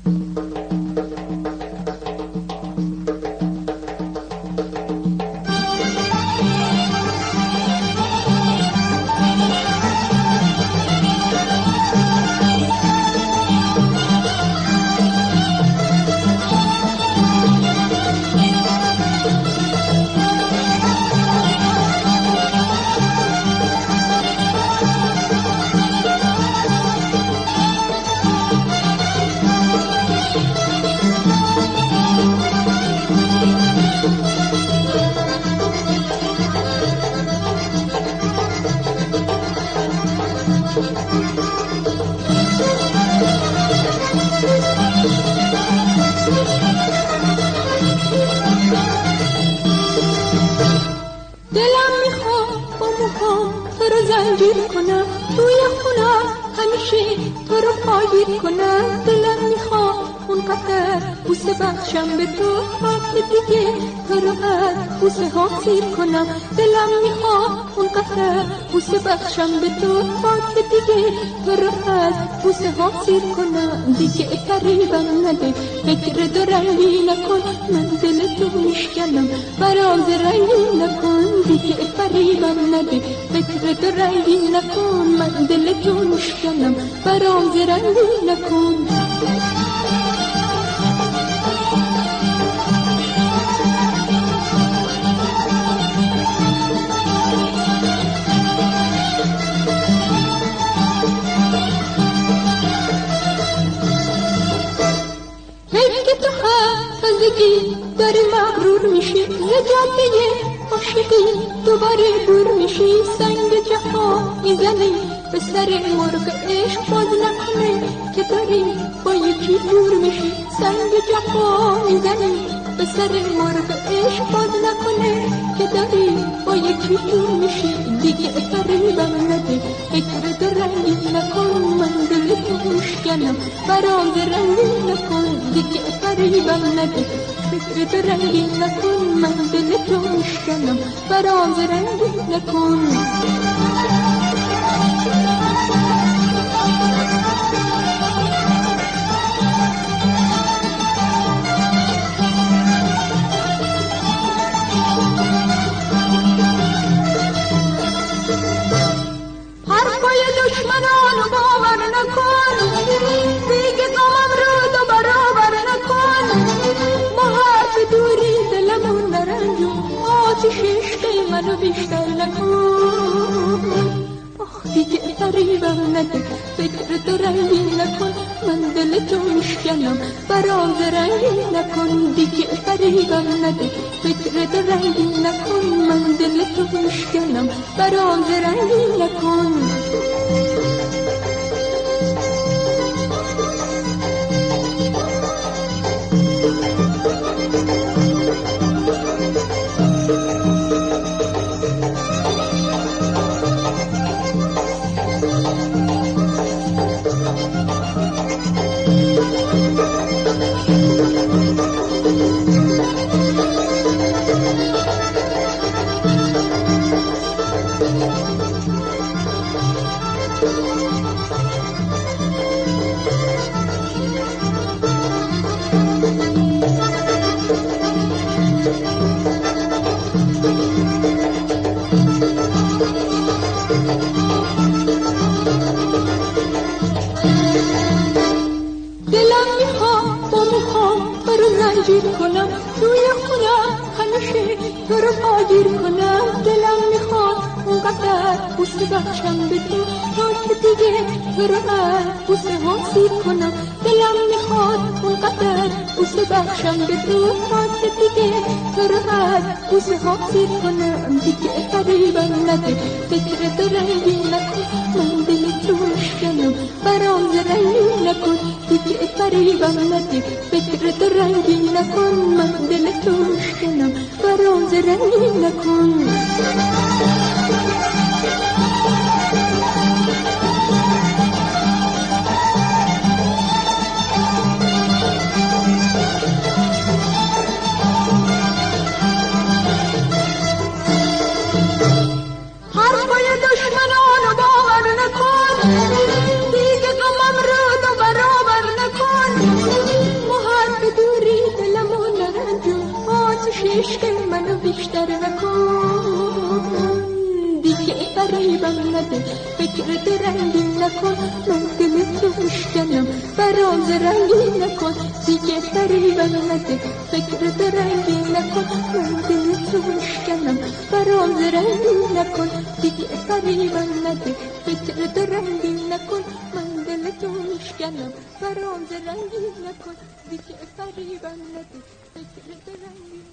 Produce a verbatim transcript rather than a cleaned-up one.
دلم میخواد با موهام تو رو زنجیر کنم، توی خونم همیشه تو رو پاگیر کنم. دلم میخواد اونقدر بوسه بخشم به تو که دیگه تو رو از بوسه ها سیر کنم. دلم میخواد اونقدر بوسه بخشم به تو که دیگه تو رو از بوسه ها سیر کنم. دیگه قریبم نده، فکر دو رنگی نکن، من دل تو میشکنم، فراز رنگی نکن. دیگه قریبم نده، فکر دو رنگی نکن، من دل تو میشکنم، فراز رنگی نکن. تازگی داری مغرور میشی، یه جاده عاشقی دوباره دور میشی. سنگ جفا میزنی به سر مرغ عشق، باز نکنه که داری با یکی دور میشی. سنگ جفا میزنی به سر مرغ عشق، باز نکنه که داری با یکی دور میشی. دیگه قریبم نده، فکر دو رنگی نکن، من دل تو میشکنم، فراز رنگی نکن. دیگه قریبم نده، فکر دو رنگی نکن، من دل تو میشکنم، فراز رنگی نکن. حرفای دشمنانو باور نکن، دیگه غمم رو دو برابر نکن. ما حرف دوری دلمون نرنجون، آتش عشق منو بیشتر نکن. دیگه قریبم نده، فکر دو رنگی نکن، من دل تو میشکنم، فراز رنگی نکن. دیگه قریبم نده، فکر دو رنگی نکن، من دل تو میشکنم، فراز رنگی نکن. دلم میخواد با موهام تو رو زنجیر کنم، توی خونم همیشه تو رو پاگیر کنم. دلم میخواد اونقدر بوسه بخشم به تو که دیگه تو رو از بوسه ها سیر کنم. دلم میخواد اونقدر بوسه بخشم به تو که دیگه تو رو از بوسه ها سیر کنم. دیگه قریبم نده، فکر دو رنگی نکن، من دل تو میشکنم، فراز رنگی نکن. دیگه قریبم نده، فکر دو رنگی نکن، من دل تو میشکنم، فراز رنگی نکن. حرفای دشمنانو باور نکن، دیگه غمم رو دو برابر نکن. فریبم نده فکرت رنگین نکن من دل تو میشکنم فراز رنگین نکن دیگه فریبم نده فکرت رنگین نکن من دل تو میشکنم فراز رنگین نکن دیگه فریبم نده فکرت رنگین نکن من دل تو میشکنم فراز رنگین نکن دیگه فریبم نده فکرت رنگین